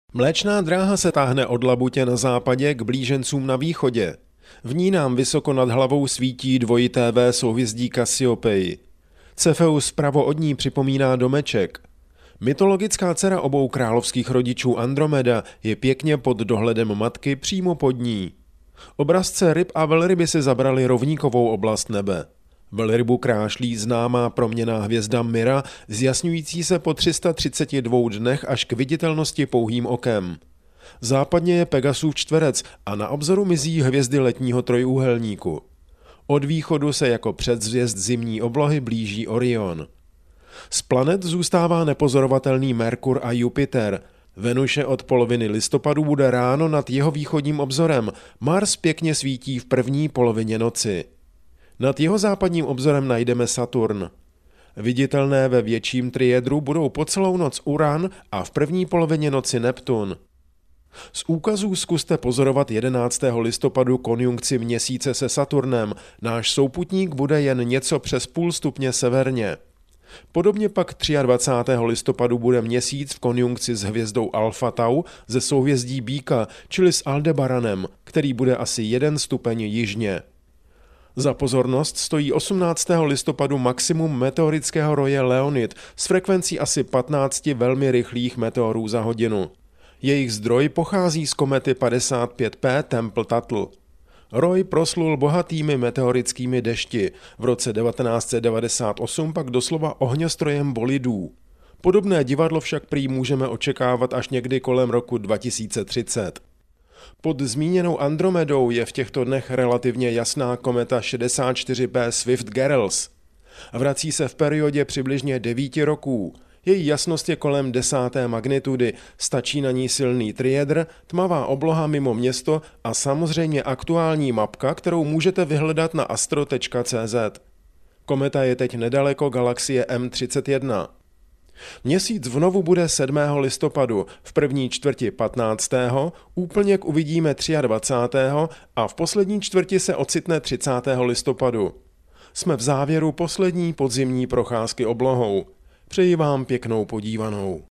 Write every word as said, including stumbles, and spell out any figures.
Mléčná dráha se táhne od Labutě na západě k blížencům na východě. V ní nám vysoko nad hlavou svítí dvojité V souhvězdí Kassiopei. Cefeus vpravo od ní připomíná domeček. Mytologická dcera obou královských rodičů Andromeda je pěkně pod dohledem matky přímo pod ní. Obrazce ryb a velryby si zabrali rovníkovou oblast nebe. Velrybu krášlí známá proměnná hvězda Mira, zjasňující se po tři sta třiceti dvou dnech až k viditelnosti pouhým okem. Západně je Pegasův čtverec a na obzoru mizí hvězdy letního trojúhelníku. Od východu se jako předzvěst zimní oblohy blíží Orion. Z planet zůstává nepozorovatelný Merkur a Jupiter. Venuše od poloviny listopadu bude ráno nad jeho východním obzorem, Mars pěkně svítí v první polovině noci. Nad jeho západním obzorem najdeme Saturn. Viditelné ve větším triedru budou po celou noc Uran a v první polovině noci Neptun. Z úkazů zkuste pozorovat jedenáctého listopadu konjunkci Měsíce se Saturnem, náš souputník bude jen něco přes půl stupně severně. Podobně pak dvacátého třetího listopadu bude Měsíc v konjunkci s hvězdou Alfa Tau ze souhvězdí Býka, čili s Aldebaranem, který bude asi jeden stupeň jižně. Za pozornost stojí osmnáctého listopadu maximum meteorického roje Leonid s frekvencí asi patnácti velmi rychlých meteorů za hodinu. Jejich zdroj pochází z komety padesát pět P Tempel-Tuttle. Roj proslul bohatými meteorickými dešti, v roce devatenáct set devadesát osm pak doslova ohňostrojem bolidů. Podobné divadlo však prý můžeme očekávat až někdy kolem roku dva tisíce třicet. Pod zmíněnou Andromedou je v těchto dnech relativně jasná kometa šedesát čtyři P Swift-Gerels. Vrací se v periodě přibližně devíti roků. Její jasnost je kolem desáté magnitudy, stačí na ní silný triedr, tmavá obloha mimo město a samozřejmě aktuální mapka, kterou můžete vyhledat na astro tečka cé zet. Kometa je teď nedaleko galaxie M třicet jedna. Měsíc vnovu bude sedmého listopadu, v první čtvrti patnáctého, úplněk uvidíme dvacátého třetího a v poslední čtvrti se ocitne třicátého listopadu. Jsme v závěru poslední podzimní procházky oblohou. Přeji vám pěknou podívanou.